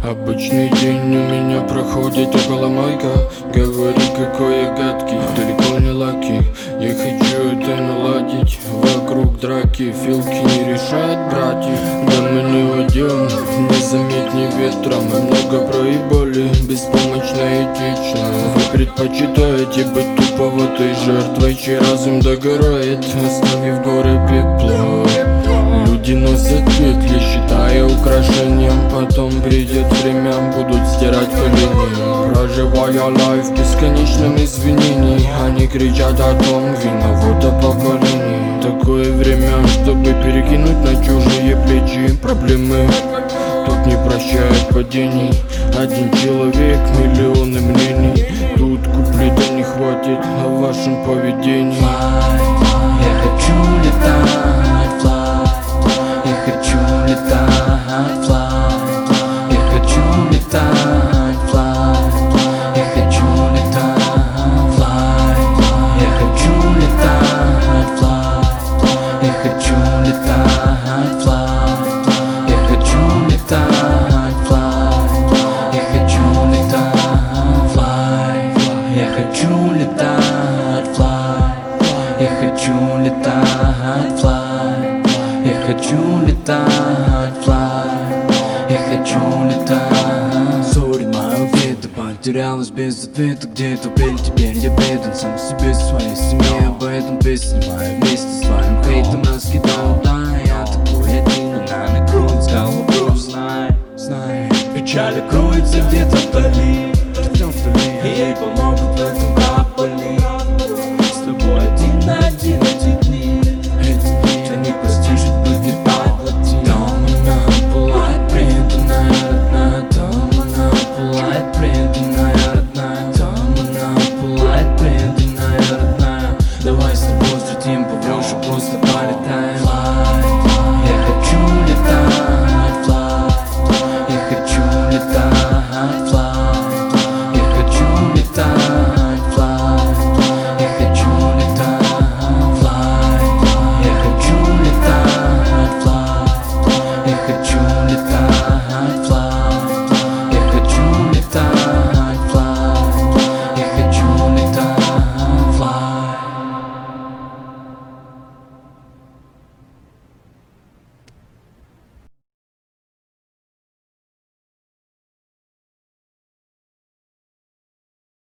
Обычный день у меня проходит около майка. Говори, какой я гадкий, далеко не лаки. Я хочу это наладить, вокруг драки. Филки не решают братьев, да мы не уйдем, незаметней ветром. Много проебали, беспомощно и этично. Вы предпочитаете быть туповатой жертвой, чей разум догорает, оставив горы пепла. Люди носят петли, считая украшением. Потом придет время, будут стирать колени. Проживая лайф в бесконечном извинении, они кричат о том, виновато поколение. Такое время, чтобы перекинуть на чужие плечи проблемы. Тут не прощают падений. Один человек, миллионы мнений. Тут куплета не хватит о вашем поведении. Я хочу летать, fly. Я хочу летать, fly. Я хочу летать, fly. Я хочу летать, fly. Я хочу летать, fly. Я хочу летать, fly. Я хочу летать, fly. Я хочу летать, fly. Я хочу летать, fly. Я хочу летать, fly. Я хочу летать, fly. Я хочу летать. Сори, мое где-то потерялась без ответа. Где-то пель, теперь я беден сам себе, своей семье. Об этом песня моя вместе с твоим хейтом раскидал. Да, я такой один, она накроет с головой. Знай, печаль кроется где-то вдали.